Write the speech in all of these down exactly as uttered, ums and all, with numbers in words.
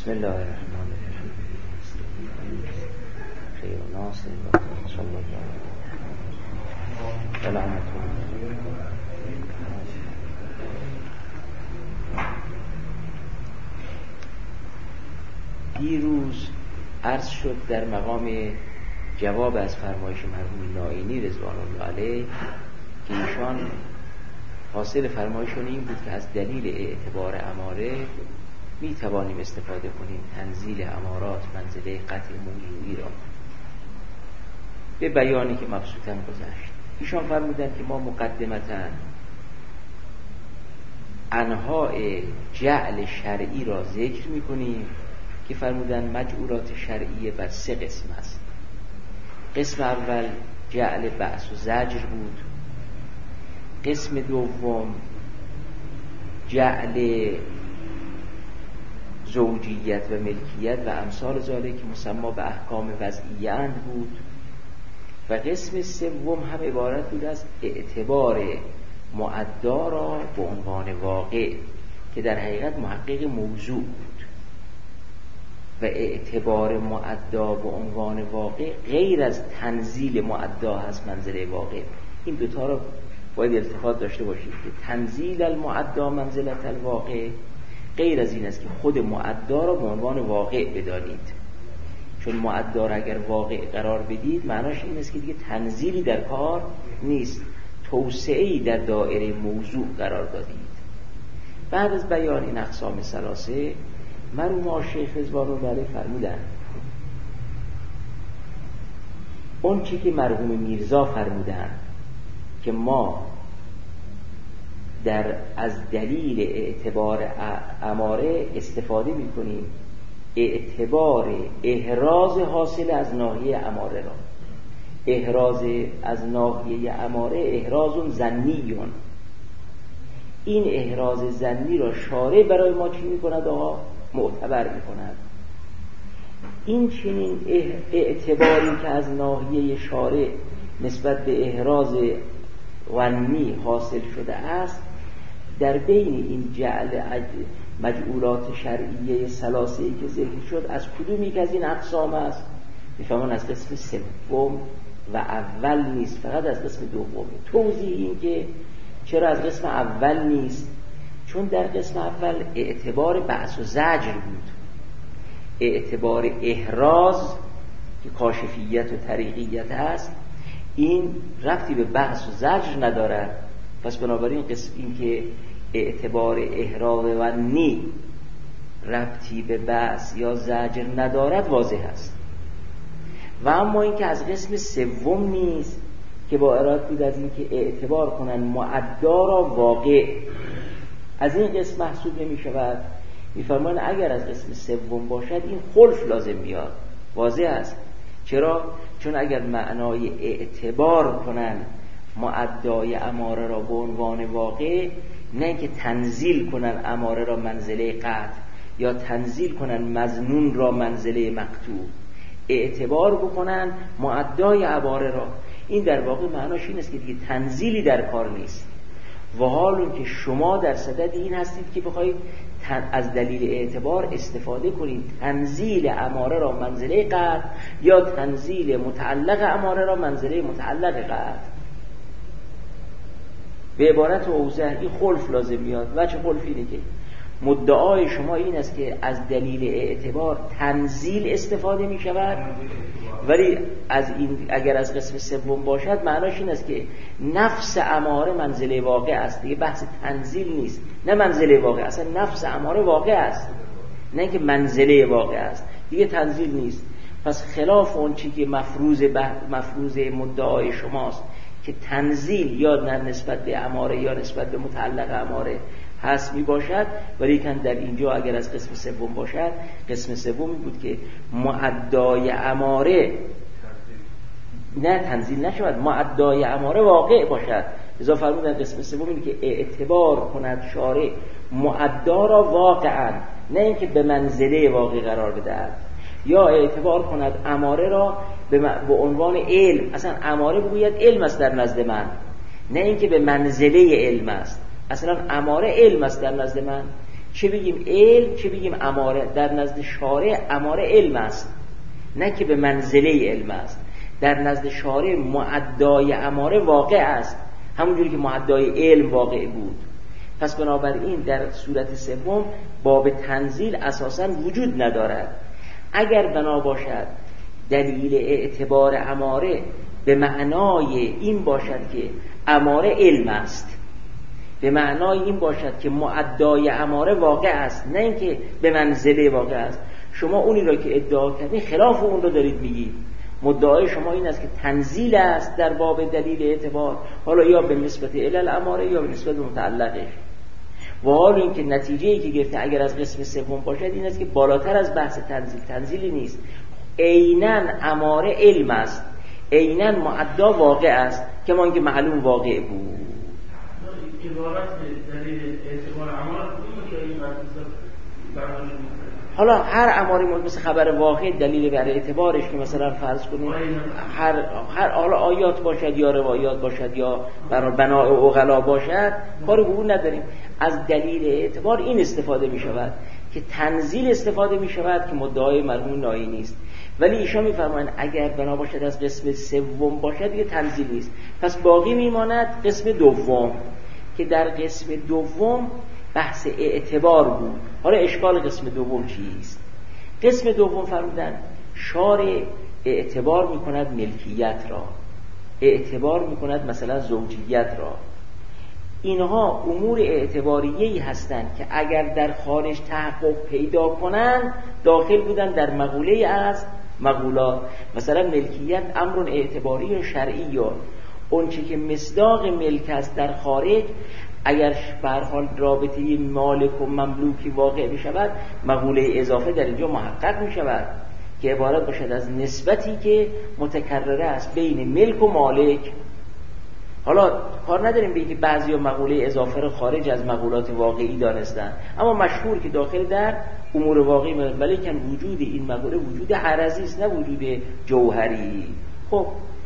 بسم الله الرحمن الرحیم. خیر و ناصر و صلی الله علیه و رحمت دیروز عرض شد در مقام جواب از فرمایش مرحوم نائینی رضوان الله علیه که ایشان حاصل فرمایشون این بود که از دلیل اعتبار اماره می توانیم استفاده کنیم تنزیل امارات منزله قطع موضوعی را به بیانی که مبسوطاً گذشت. ایشان فرمودند که ما مقدمتاً انواع جعل شرعی را ذکر می کنیم که فرمودند مجعولات شرعی بر سه قسم است. قسم اول جعل بأس و زجر بود. قسم دوم جعل زوجیت و ملکیت و امثال ذالک که مسما به احکام وضعیه اند بود. و قسم سوم هم عبارت بود از اعتبار معدا را به عنوان واقع که در حقیقت محقق موضوع بود و اعتبار معدا به عنوان واقع غیر از تنزیل معدا هست منزله واقع. این دوتا را باید التفات داشته باشید که تنزیل المعدا منزلت الواقع غیر از این است که خود معدا را به عنوان واقع بدانید، چون معدا را اگر واقع قرار بدید معناش این است که دیگه تنزیلی در کار نیست، توسعه‌ای در دایره موضوع قرار دادید. بعد از بیان این اقسام ثلاثه مرحوم شیخ رضوان الله علیه فرمودند اون چی که مرحوم میرزا فرمودند که ما در از دلیل اعتبار اماره استفاده می کنیم اعتبار احراز حاصل از ناحیه اماره را. احراز از ناحیه اماره احراز ظنیون. این احراز ظنی را شارع برای ما چی می کند؟ آقا معتبر می کند. این چنین اعتباری که از ناحیه شارع نسبت به احراز ظنی حاصل شده است در بین این جعل مجعولات شرعیه ثلاثه‌ای که ذکر شد از کدومی که از این اقسام است؟ میفهمون از قسم سوم و اول نیست، فقط از قسم دوم. توضیح این که چرا از قسم اول نیست؟ چون در قسم اول اعتبار بأس و زجر بود، اعتبار احراز که کاشفیت و طریقیت هست این ربطی به بحث و زجر ندارد. پس بنابراین قسم این که اعتبار احراز و نی ربطی به بحث یا زجر ندارد واضح است. و اما این که از قسم سوم نیست که با اراد بود از این که اعتبار کنن معدا را واقع، از این قسم محسوب نمی شود. میفرمان اگر از قسم سوم باشد این خلف لازم میاد. واضح است. چرا؟ چون اگر معنای اعتبار کنن معدای اماره را به عنوان واقع، نه که تنزیل کنن اماره را منزله قطع یا تنزیل کنن مظنون را منزله مقطوع، اعتبار بکنن معدای اماره را، این در واقع معناش این است که دیگه تنزیلی در کار نیست. و حال اون که شما در صدد این هستید که بخواید از دلیل اعتبار استفاده کنید تنزیل اماره را منزله قطع یا تنزیل متعلق اماره را منزله متعلق قطع. به عبارت اوضح این خلف لازم میاد. وجه خلف اینه که مدعای شما این است که از دلیل اعتبار تنزیل استفاده می شود، ولی از این اگر از قسم سوم باشد معناش این است که نفس اماره منزله واقع است. دیگه بحث تنزیل نیست، نه منزله واقع، اصلا نفس اماره واقع است، نه که منزله واقع است، دیگه تنزیل نیست. پس خلاف اون چی که مفروض مفروض مدعای شماست که تنزیل یا نسبت به اماره یا نسبت به متعلق اماره هست می باشد، ولی کن در اینجا اگر از قسم سوم باشد، قسم سومی بود که معدای اماره نه تنزیل نشود، معدای اماره واقع باشد. لذا فرمودن قسم سوم اینه که اعتبار کند شارع معدا را واقعا، نه اینکه به منزله واقع قرار بدهد، یا اعتبار کند اماره را به عنوان علم. اصلا اماره بگوید علم است در نزد من، نه اینکه به منزله علم است. اصلا اماره علم است در نزد من، چه بگیم علم چه بگیم اماره. در نزد شارع اماره علم است، نه که به منزله علم است. در نزد شارع معدای اماره واقع است، همونجوری که معدای علم واقع بود. پس بنابراین در صورت سوم باب تنزیل اساساً وجود ندارد. اگر بنا باشد دلیل اعتبار اماره به معنای این باشد که اماره علم است، به معنای این باشد که معدای اماره واقع است، نه اینکه به منزله واقع است، شما اونی را که ادعا کردید خلاف اون رو دارید میگید. مدعای شما این است که تنزیل است در باب دلیل اعتبار، حالا یا به نسبت علل اماره یا به نسبت متعلقش. و حال این که نتیجه‌ای که گرفته اگر از قسم سوم باشد این است که بالاتر از بحث تنزیل تنزیلی نیست، عیناً اماره علم است، عیناً معدا واقع است که ما اینکه معلوم واقع بود. عبارت دلیل اعتبار اماره که این قسم حالا هر اماری مثل خبر واقع دلیل بر اعتبارش که مثلا فرض کنیم هر هر حالا آیات باشد یا روایات باشد یا بنا بناء عقلا باشد، کاری به اون نداریم. از دلیل اعتبار این استفاده می شود که تنزیل استفاده می شود که مدعای مرحوم نایی نیست. ولی ایشان میفرمایند اگر بنا باشد از قسم سوم باشد دیگه تنزیل نیست، پس باقی میماند قسم دوم که در قسم دوم بحث اعتبار بود. حالا اشکال قسم دوم چیست؟ قسم دوم فرمودن شارع اعتبار میکند ملکیت را، اعتبار میکند مثلا زوجیت را. اینها امور اعتباریه‌ای هستند که اگر در خارج تحقق پیدا کنند داخل بودن در مقوله از مقولات. مثلا ملکیت امر اعتباری و شرعی، اون چی که مصداق ملک است در خارج اگر به هر حال رابطه مالک و مملوکی واقع بشود مقوله اضافه در اینجا محقق می شود که عبارت باشد از نسبتی که متکرره است بین ملک و مالک. حالا کار نداریم به که بعضی مقوله اضافه رو خارج از مقولات واقعی دانستن، اما مشهور که داخل در امور واقعی میاد، ولیکن وجود این مقوله وجود عرضی است نه وجود جوهری. خب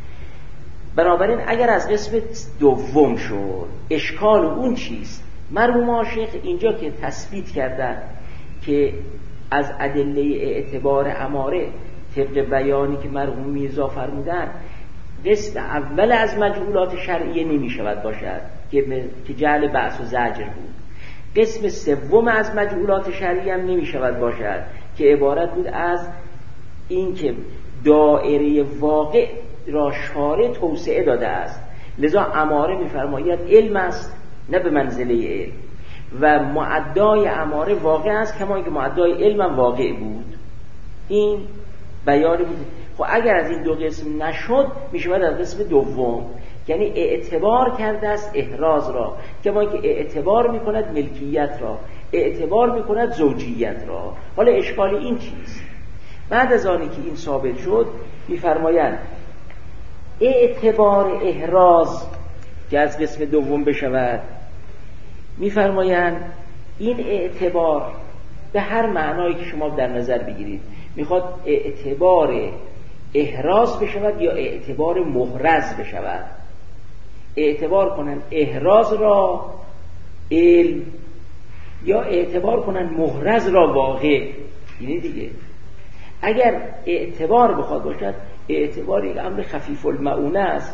بنابراین اگر از قسم دوم شد اشکال اون چیست؟ مرحوم عاشق اینجا که تثبیت کردن که از ادله اعتبار اماره طبق بیانی که مرحوم میرزا فرمودن قسم اول از مجهولات شرعیه نمی شود باشد که جعل بأس و زجر بود، قسم سوم از مجهولات شرعیه هم نمی شود باشد که عبارت بود از این که دائره واقع را شارع توسعه داده است، لذا اماره می‌فرماید علم است نه به منزله علم و معدای اماره واقع است کما اینکه معدای علم هم واقع بود. این بیان بود. خب اگر از این دو قسم نشد میشود از قسم دوم، یعنی اعتبار کرده است احراز را کما اینکه اعتبار میکند ملکیت را، اعتبار میکند زوجیت را. حالا اشکال این چیست؟ بعد از آنی که این ثابت شد می‌فرمایند اعتبار احراز که از قسم دوم بشود، می‌فرمایند این اعتبار به هر معنایی که شما در نظر بگیرید، میخواد اعتبار احراز بشود یا اعتبار محرز بشود. اعتبار کنن احراز را علم یا اعتبار کنن محرز را واقع. اینه دیگه. اگر اعتبار بخواد باشد، اعتبار یک امر خفیف المعونه است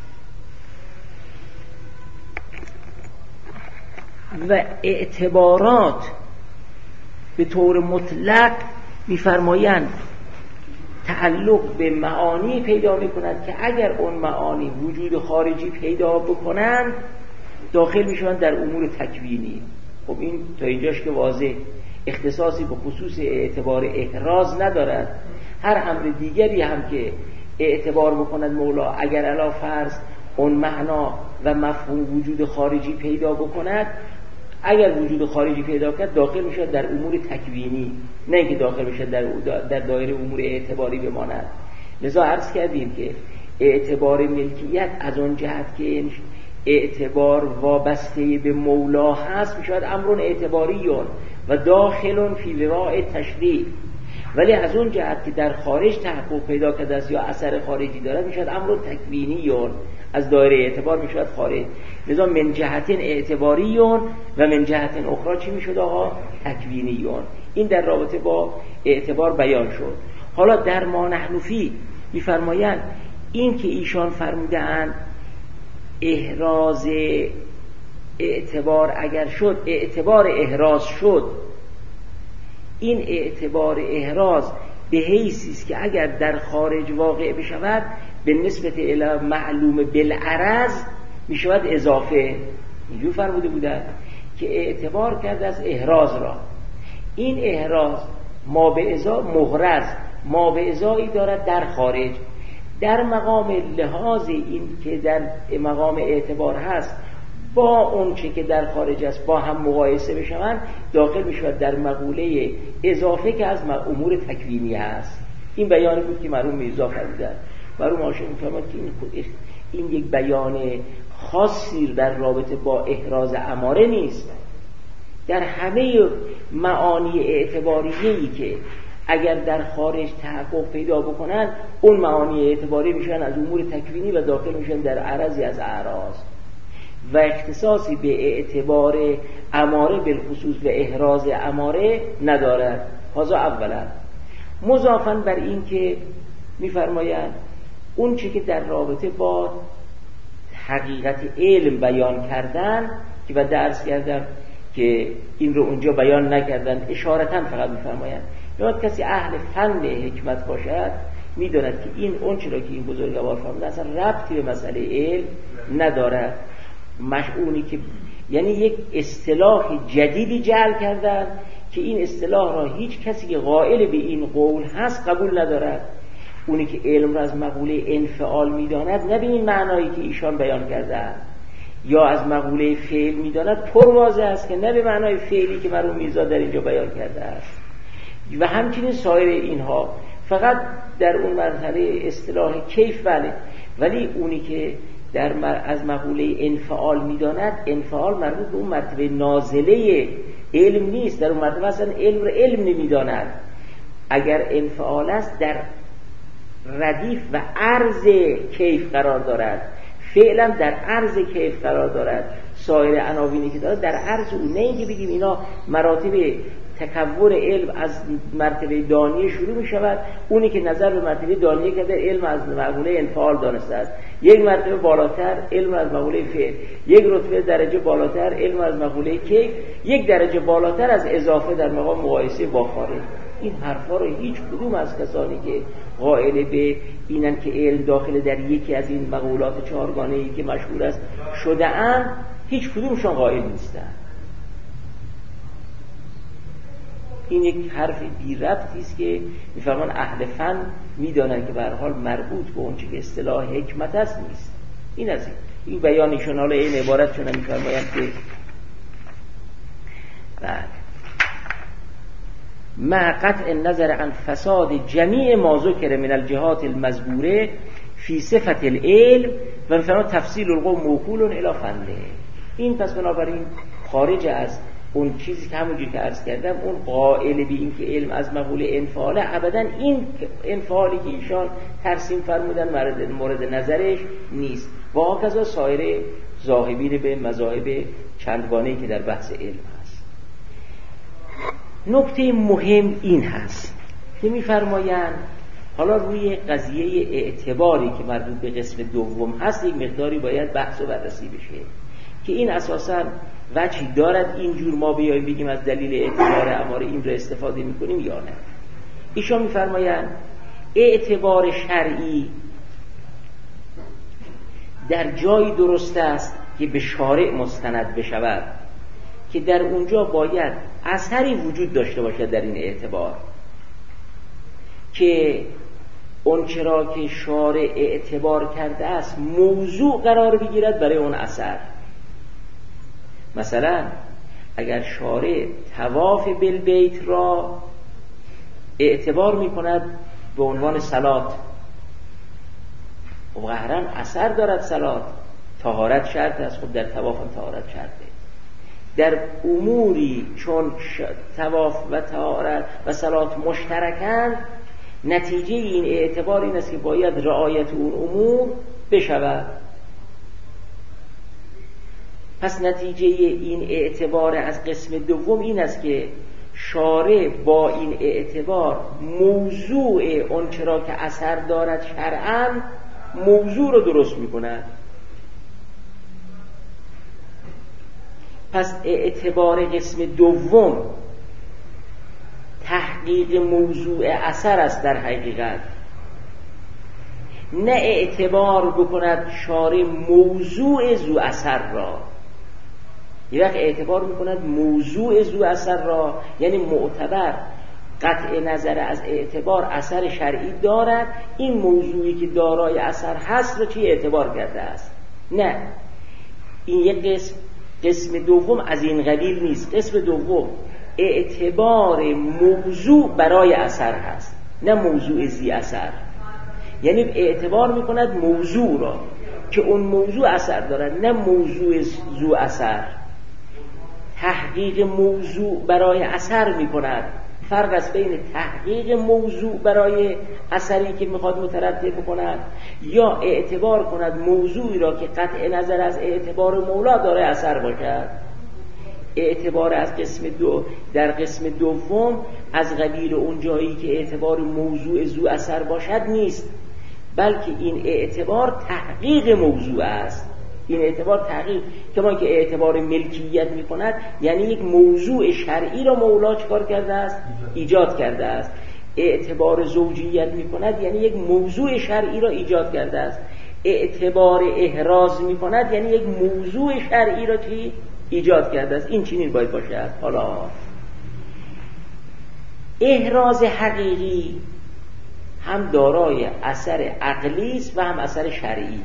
و اعتبارات به طور مطلق می‌فرمایند تعلق به معانی پیدا می‌کند که اگر اون معانی وجود خارجی پیدا بکنند داخل می‌شوند در امور تکوینی. خب این تا اینجاش که واضح اختصاصی به خصوص اعتبار احراز ندارد. هر امر دیگری هم که اعتبار بکند مولا اگر علا فرض اون معنا و مفهوم وجود خارجی پیدا بکند، اگر وجود خارجی پیدا کرد داخل میشه در امور تکوینی، نه اینکه داخل بشه در در دایره امور اعتباری بماند. لذا عرض کردیم که اعتبار ملکیت از اون جهت که اعتبار وابسته به مولا هست میشود امرون اعتباریون و داخلون فی وراء تشریع، ولی از اون جهت که در خارج تحقق پیدا کرده است یا اثر خارجی دارد میشود امر تکوینیون، از دایره اعتبار میشود خارج. لذا من جهت اعتباریون و من جهت اخرى چی میشد آقا؟ تکوینیون. این در رابطه با اعتبار بیان شد. حالا در ما نحن فی میفرمایند این که ایشان فرمودند احراز اعتبار اگر شد، اعتبار احراز شد، این اعتبار احراز به حیثی است که اگر در خارج واقع بشود به نسبت الی معلوم بالعرض می شود اضافه. اینجور فرموده بودن که اعتبار کرده از احراز را، این احراز ما به ازا مغرض ما به ازایی دارد در خارج، در مقام لحاظ این که در مقام اعتبار هست با اون چه که در خارج است با هم مقایسه بشوند داخل می شود در مقوله اضافه که از امور تکوینی هست. این بیانی بود که مرحوم میرزا فرمودند. مرحوم هاشمی می‌فرماید که این, این یک بیان خاصی در رابطه با احراز اماره نیست، در همه معانی اعتباریه‌ای که اگر در خارج تحقق پیدا بکنن اون معانی اعتباری میشن از امور تکوینی و داخل میشن در عرضی از اعراض و اختصاصی به اعتبار اماره بالخصوص و احراز اماره ندارد. هذا اولا. مضافاً بر این که میفرمایند اون چی که در رابطه با حقیقت علم بیان کردن که و درس کردم که این رو اونجا بیان نکردن، اشارتاً فقط میفرمایند یاد کسی اهل فن حکمت باشد میداند که این اون چرا که این بزرگوار فرمودن اصلا ربطی به مسئله علم ندارد. مشعونی که یعنی یک اصطلاح جدیدی جعل کردن که این اصطلاح را هیچ کسی که قائل به این قول هست قبول ندارد. اونی که علم را از مقوله انفعال میداند نه به این معنایی که ایشان بیان کردن، یا از مقوله فعل میداند پر واضح است که نه به معنای فعلی که مرحوم میرزا در اینجا بیان کرده است. و همچنین سایر اینها فقط در اون مرحله اصطلاح کیف بله، ولی اونی که در از مقوله انفعال میداند انفعال مربوط به اون مرتبه نازله علم نیست، در اون مرتبه اصلا علم رو علم نمیداند. اگر انفعال است در ردیف و عرض کیف قرار دارد، فعلا در عرض کیف قرار دارد، سایر عناوینی که دارد در عرض اون. نه اینکه بگیم اینا مراتب تکور علم از مرتبه دانیه شروع می شود، اونی که نظر به مرتبه دانیه کرده علم از مقوله انفعال دانسته است، یک مرتبه بالاتر علم از مقوله فعل، یک رتبه درجه بالاتر علم از مقوله کیف، یک درجه بالاتر از اضافه در مقام مقایسه با خارج. این حرفا رو هیچ کدوم از کسانی که قائل به اینن که علم داخل در یکی از این مقولات چهارگانه‌ای که مشهور است شده اند هیچ کدومشون قائل نیستند. این یک حرف بی ربطی است که میفرمان اهل فن میدانند که به هر حال مربوط به اون چه که اصطلاح حکمت است نیست. این از این این بیانشون حالا این عبارت چون میفرمایند که بعد مع قطع النظر عن فساد جمیع ما ذکر من الجهات المذکوره فی صفت العلم و میفرماید تفصیل القول موکول الی فنه. این پس بنابراین خارج از اون چیزی که همونجوری که عرض کردم اون قائل به این که علم از مقوله انفعاله، ابدا این انفعالی که ایشان ترسیم فرمودن مورد مورد نظرش نیست. و هاکذا سایر ذاهبین به مذاهب چندگانه‌ای که در بحث علم هست. نکته مهم این هست که می‌فرمایند حالا روی قضیه اعتباری که مربوط به قسم دوم هست یک مقداری باید بحث و بررسی بشه که این اساساً وجهی دارد اینجور ما بیاییم بگیم از دلیل اعتبار اماره این رو استفاده میکنیم یا نه. ایشان میفرمایند اعتبار شرعی در جایی درست است که به شارع مستند بشود که در اونجا باید اثری وجود داشته باشد در این اعتبار که اون چرا که شارع اعتبار کرده است موضوع قرار بگیرد برای اون اثر. مثلا اگر شارع طواف بالبیت را اعتبار می کند به عنوان صلات و قهرن اثر دارد صلات، طهارت شرط است، خب در طواف هم طهارت شرطه. در اموری چون طواف و طهارت و صلات مشترکند، نتیجه این اعتبار این است که باید رعایت اون امور بشود. پس نتیجه این اعتبار از قسم دوم این است که شارع با این اعتبار موضوع اون چرا که اثر دارد شرعاً موضوع رو درست می‌کند. پس اعتبار قسم دوم تحقیق موضوع اثر است در حقیقت، نه اعتبار بکند شارع موضوع ذو اثر را. یه وقت اعتبار میکند موضوع ذو اثر را، یعنی معتبر قطع نظر از اعتبار اثر شرعی دارد، این موضوعی که دارای اثر هست رو چی اعتبار کرده است. نه، این یک قسم قسم دوم از این قبیل نیست. قسم دوم اعتبار موضوع برای اثر هست، نه موضوع ذی اثر. یعنی اعتبار میکند موضوع را که اون موضوع اثر دارد، نه موضوع ذو اثر. تحقیق موضوع برای اثر میکند. فرق است بین تحقیق موضوع برای اثری که میخواد مترتب بکند یا اعتبار کند موضوعی را که قطع نظر از اعتبار مولا داره اثر باشد. اعتبار از قسم دو در قسم دوم از قبیل اون جایی که اعتبار موضوع ذو اثر باشد نیست، بلکه این اعتبار تحقیق موضوع است. این اعتبار تحقیق، کما که اعتبار ملکیت میکند یعنی یک موضوع شرعی را مولا چکار کرده است؟ ایجاد کرده است. اعتبار زوجیت میکند یعنی یک موضوع شرعی را ایجاد کرده است. اعتبار احراز میکند یعنی یک موضوع شرعی را چی ایجاد کرده است. این چنین باید باشد. حالا احراز حقیقی هم دارای اثر عقلی است و هم اثر شرعی.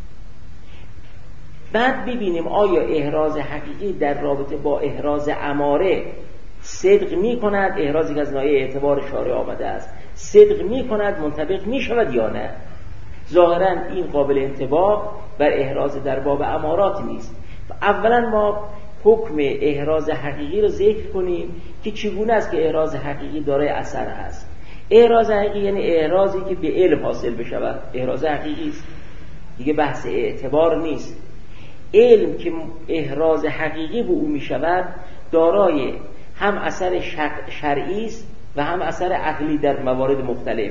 بعد ببینیم آیا احراز حقیقی در رابطه با احراز اماره صدق می کند، احرازی که از ناحیه اعتبار شارع آمده است صدق می کند، منطبق می شود یا نه. ظاهرا این قابل انطباق بر احراز در باب امارات نیست. اولا ما حکم احراز حقیقی رو ذکر کنیم که چگونه است که احراز حقیقی دارای اثر هست. احراز حقیقی یعنی احرازی که به علم حاصل بشود، احراز حقیقی است دیگه، بحث اعتبار نیست. علم که احراز حقیقی به او می شود دارای هم اثر شرعی است و هم اثر عقلی در موارد مختلف.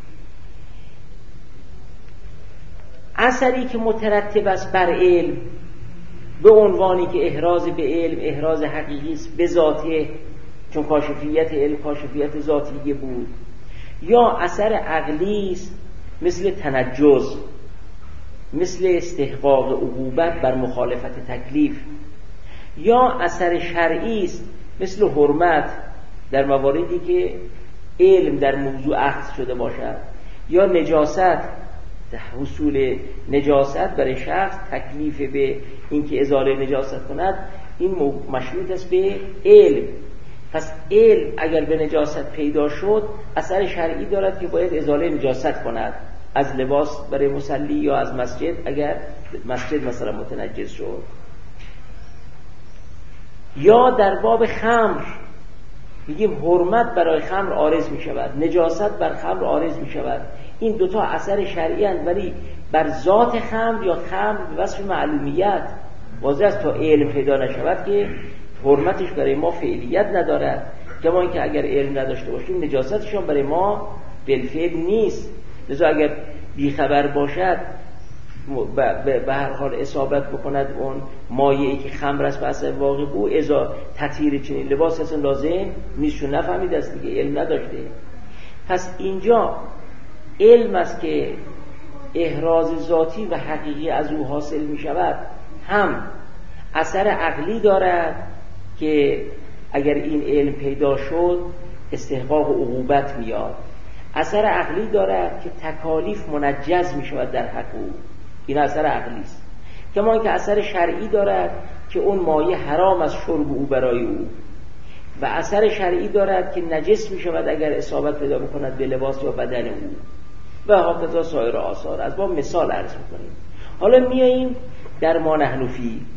اثری که مترتب است بر علم به عنوانی که احراز به علم احراز حقیقی است به ذاته، چون کاشفیت علم کاشفیت ذاتیه بود، یا اثر عقلی است مثل تنجز، مثل استحقاق عقوبت بر مخالفت تکلیف، یا اثر شرعی است مثل حرمت در مواردی که علم در موضوع اخذ شده باشد، یا نجاست، حصول نجاست برای شخص تکلیف به اینکه ازاله نجاست کند، این مشروط است به علم. پس علم اگر به نجاست پیدا شد اثر شرعی دارد که باید ازاله نجاست کند از لباس برای مصلی یا از مسجد اگر مسجد مثلا متنجس شد. یا در باب خمر میگیم حرمت برای خمر عارض می شود، نجاست بر خمر عارض می شود. این دوتا اثر شرعی هستند، ولی بر ذات خمر یا خمر به وصف معلومیت واضح است تا علم پیدا نشود که حرمتش برای ما فعلیت ندارد، کما اینکه اگر علم نداشته باشیم نجاستشون برای ما بالفعل نیست. لذا اگر بیخبر باشد به هر حال اصابت بکند اون مایعی که خمر است واسه واقع بو ازا تطهیر چنین لباس اصلا لازم نیستشون نفهمید است دیگه، علم نداشته. پس اینجا علم است که احراز ذاتی و حقیقی از او حاصل می شود، هم اثر عقلی دارد که اگر این علم پیدا شد استحقاق عقوبت میاد، اثر عقلی دارد که تکالیف منجز می شود در حق او، این اثر عقلی است. کما اینکه اثر شرعی دارد که اون مایه حرام از شرب او برای او، و اثر شرعی دارد که نجس می شود اگر اصابت پیدا بکند به لباس یا بدن او، و هاکذا سایر آثار. از با مثال عرض می‌کنیم. حالا میاییم در ما نحن فیه.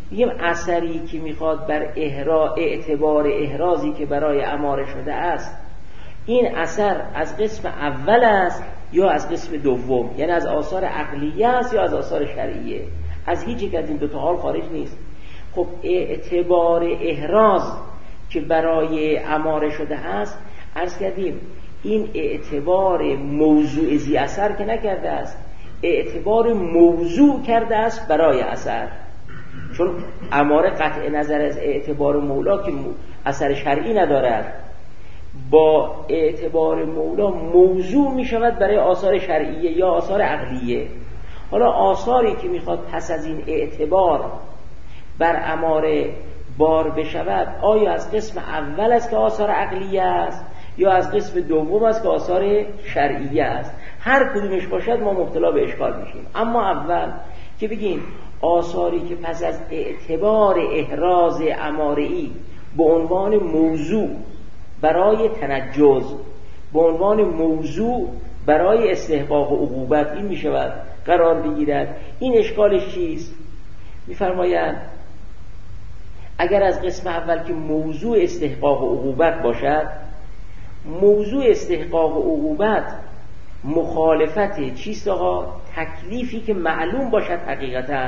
میگیم اثری که میخواد بر احرا اعتبار احرازی که برای اماره شده است، این اثر از قسم اول است یا از قسم دوم، یعنی از آثار عقلیه است یا از آثار شرعیه، از هیچ یک از این دو تا حال خارج نیست. خب اعتبار احراز که برای اماره شده است، عرض کردیم این اعتبار موضوع زی اثر که نکرده است، اعتبار موضوع کرده است برای اثر، چون اماره قطع نظر از اعتبار مولا که اثر شرعی ندارد، با اعتبار مولا موضوع می شود برای آثار شرعیه یا آثار عقلیه. حالا آثاری که میخواد پس از این اعتبار بر اماره بار بشود، آیا از قسم اول است که آثار عقلیه است یا از قسم دوم است که آثار شرعیه است؟ هر کدومش باشد ما مبتلا به اشکال میشیم. اما اول که بگیم آثاری که پس از اعتبار احراز اماره‌ای به عنوان موضوع برای تنجز، به عنوان موضوع برای استحقاق و عقوبت این می شود قرار بگیرد، این اشکالش چیست؟ می‌فرمایند اگر از قسم اول که موضوع استحقاق و عقوبت باشد، موضوع استحقاق و عقوبت مخالفت چیست آقا؟ تکلیفی که معلوم باشد حقیقتاً.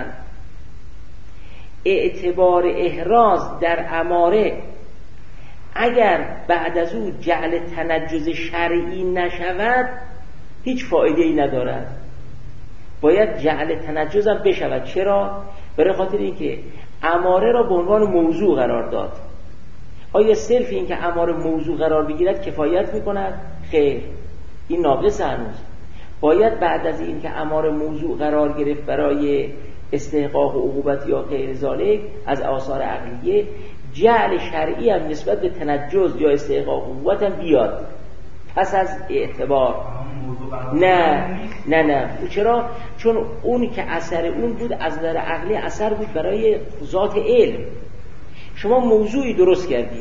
اعتبار احراز در اماره اگر بعد از او جعل تنجز شرعی نشود هیچ فایده ای ندارد، باید جعل تنجز هم بشود. چرا؟ برای خاطر اینکه اماره را به عنوان موضوع قرار داد. آیا صرف این که اماره موضوع قرار بگیرد کفایت میکند؟ خیر، این ناقص هنوز. باید بعد از این که اماره موضوع قرار گرفت برای استحقاق و عقوبت یا غیر ذالک از آثار عقلیه، جعل شرعی هم نسبت به تنجز یا استحقاق و عقوبت هم بیاد پس از اعتبار. نه نه نه چرا؟ چون اون که اثر اون بود از نظر عقلی اثر بود برای ذات علم. شما موضوعی درست کردید،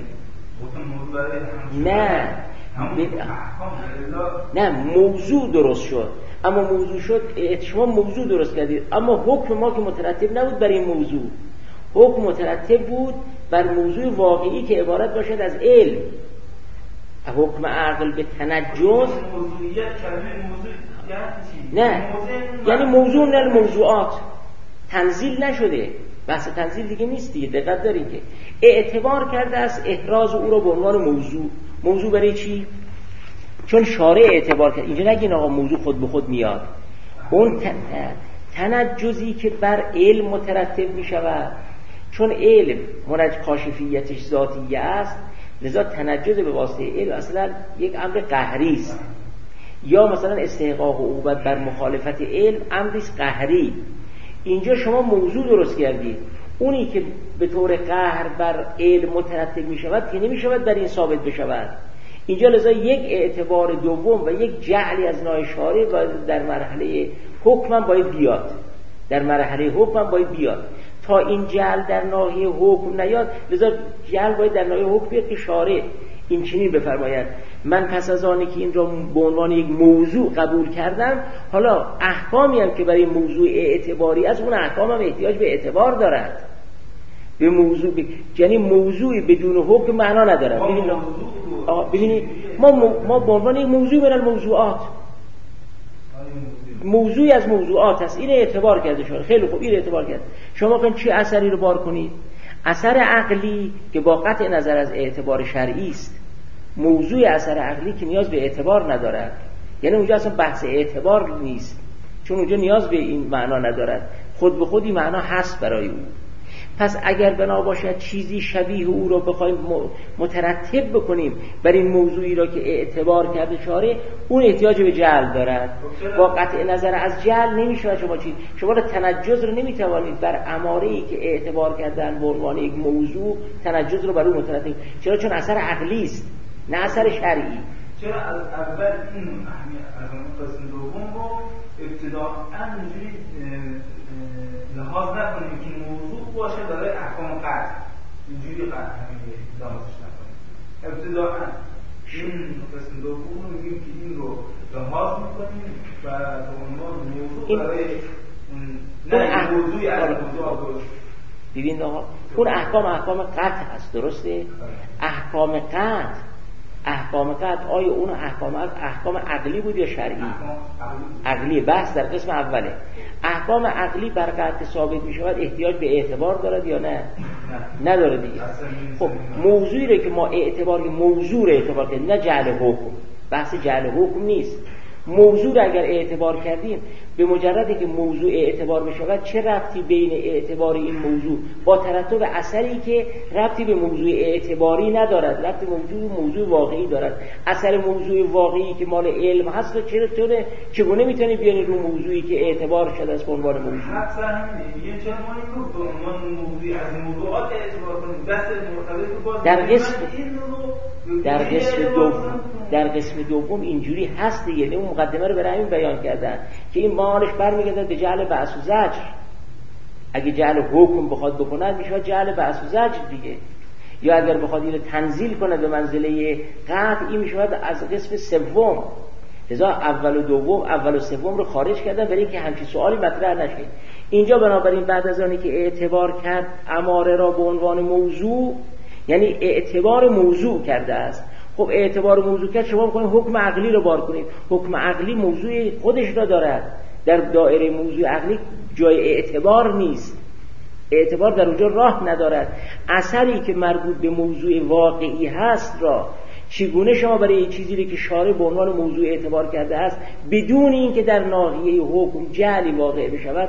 نه نه موضوع درست شد، اما موضوع شد، شما موضوع درست کردید، اما حکم ما که مترتب نبود بر این موضوع، حکم مترتب بود بر موضوع واقعی که عبارت باشد از علم. حکم عقل به تنجز نه، یعنی موضوع نه موضوعات تنزیل نشده، بحث تنزیل دیگه نیست دیگه. دقت دارید که اعتبار کرده است احراز او را به عنوان موضوع. موضوع برای چی؟ چون شارع اعتبار کرد. اینجا نگین آقا موضوع خود به خود میاد. اون تنجزی که بر علم مترتب می شود، چون علم منج کاشفیتش ذاتیه است، لذا تنجز به واسطه علم اصلا یک امر قهری است. یا مثلا استحقاق و عقوبت بر مخالفت علم امری است قهری. اینجا شما موضوع درست کردید، اونی که به طور قهر بر علم مترتب می شود که نمی شود بر این ثابت بشود. اینجا لذا یک اعتبار دوم و یک جعلی از نوع شارع باید در مرحله حکم باید بیاد، در مرحله حکم باید بیاد. تا این جعل در ناحیه حکم نیاد، لذا جعل باید در ناحیه حکم بیاد که شارع این چنین بفرماید من پس از آنی که این را به عنوان یک موضوع قبول کردم، حالا احکامی هم که برای موضوع اعتباری از اون احکام هم احتیاج به اعتبار دارد. به موضوع ب... یعنی موضوعی بدون حکم معنا ندارد. ببینید ببینید ما ما به عنوان یک موضوع من الموضوعات، موضوعی از موضوعات هست، این اعتبار کرده شما. خیلی خوب، این اعتبار کرد. شما کن چه اثری رو بار کنید؟ اثر عقلی که با قطع نظر از اعتبار شرعی است. موضوع اثر عقلی که نیاز به اعتبار ندارد، یعنی اونجا اصلا بحث اعتبار نیست، چون اونجا نیاز به این معنا ندارد، خود به خود این معنا هست برای او. پس اگر بنا باشد چیزی شبیه او را بخوایم مترتب بکنیم بر این موضوعی را که اعتبار کرده شارع، اون احتیاج به جعل دارد. با قطع نظر از جعل نمیشه شما چیز، شما را تنجز رو نمیتوانید بر اماره‌ای که اعتبار کردن به عنوان یک موضوع تنجز رو بر اون مترتب. چرا؟ چون اثر عقلی است نه اثر شرعی. چرا از اول این اهمیت از اون قسم دوم رو ابتداء اینجوری لحاظ نکنیم که موضوع باشه برای احکام قطع، اینجوری قطع همین لحاظش نکنیم. ابتداء این قسم دوم رو میگیم که این رو لحاظ میکنیم و به عنوان موضوع برای نه موضوعی از موضوع درست. ببین آقا اون احکام احکام قطع است، درسته؟ احکام قطع احکام قطع آیا اون احکام احکام عقلی بود یا شرعی؟ عقلی. بحث در قسم اوله. احکام عقلی بر قطع ثابت می شود احتیاج به اعتبار دارد یا نه؟ نداره دیگه. خب موضوعی رو که ما اعتبار موضوع رو اعتبار کردیم، نه جعل حکم، بحث جعل حکم نیست. موضوع رو اگر اعتبار کردیم، به مجردی که موضوع اعتبار بشود، چه ربطی بین اعتبار این موضوع با ترتب اثری که ربطی به موضوع اعتباری ندارد، ربطی موضوع موضوع واقعی دارد. اثر موضوع واقعی که مال علم هست رو چرا چگونه میتونی بیانی رو موضوعی که اعتبار شده است به عنوان موضوع؟ حتما همینه. چرا ما این رو به عنوان موضوعی از موضوعات اعتبار کنیم؟ بحث مرتبط رو باز در قسم در قسم دوم در قسم دوم اینجوری هست دیگه. اون مقدمه رو برای همین بیان کردن که این مالش برمیگرده به جعل بحث و زجر. اگه جعل حکم بخواد بکند میشه جعل بحث و زجر دیگه، یا اگر بخواد اینو تنزیل کنه به منزله قطع، این میشه از قسم سوم. لذا اول و دوم اول و سوم رو خارج کردن برای اینکه همچین سوالی مطرح نشه. اینجا بنابراین بعد از آنی که اعتبار کرد اماره را به عنوان موضوع، یعنی اعتبار موضوع کرده است. خب اعتبار موضوع کرد، شما می‌خواید حکم عقلی رو بار کنید. حکم عقلی موضوع خودش را دارد. در دایره موضوع عقلی جای اعتبار نیست. اعتبار در اونجا راه ندارد. اثری که مربوط به موضوع واقعی هست را چگونه شما برای این چیزی که شارع به عنوان موضوع اعتبار کرده است بدون اینکه در ناحیه حکم جعلی واقع بشود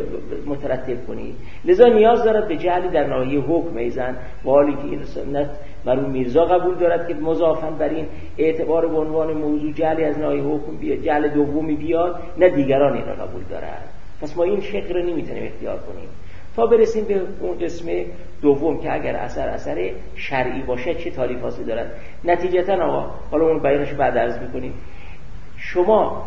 مترتب کنید؟ لذا نیاز دارد به جعلی در ناحیه حکم ایزن، و حالی که این سنت مرحوم میرزا قبول دارد که مضافاً بر این اعتبار به عنوان موضوع جعلی از ناحیه حکم بیاد، جعل دومی بیاد، نه دیگران این را قبول دارد. پس ما این شکل رو نمیتونیم اختیار کنیم تا برسیم به اون قسم دوم که اگر اثر اثر شرعی باشه چه تعریفاتی دارد. نتیجتا آقا حالا اون بیانش بعد عرض میکنیم. شما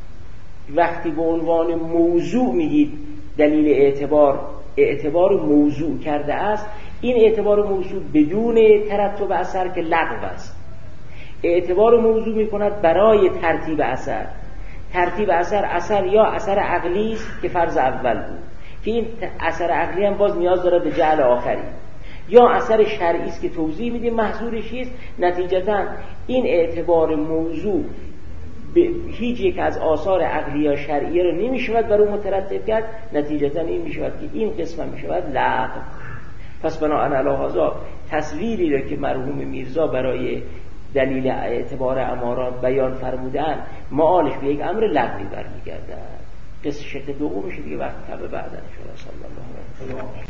وقتی به عنوان موضوع میگید دلیل اعتبار اعتبار موضوع کرده است، این اعتبار موضوع بدون ترتب اثر که لغو است. اعتبار موضوع میکند برای ترتیب اثر. ترتیب اثر اثر یا اثر عقلی است که فرض اول بود که این اثر عقلی هم باز نیاز داره به جعل آخری، یا اثر شرعی است که توضیح میدیم محظورش چیست. نتیجتا این اعتبار موضوع به هیچ یک از آثار عقلی یا شرعی رو نمیشود بر اون مترتب کرد. نتیجتا این میشود که این قسم میشود لغو. پس بناهن علی هذا تصویری رو که مرحوم میرزا برای دلیل اعتبار امارات بیان فرمودن معالش به یک امر لغوی برمیگردد. قصه شکل دومش دیگه وقت تا به بعدن شده. صلی الله علیه و سلم.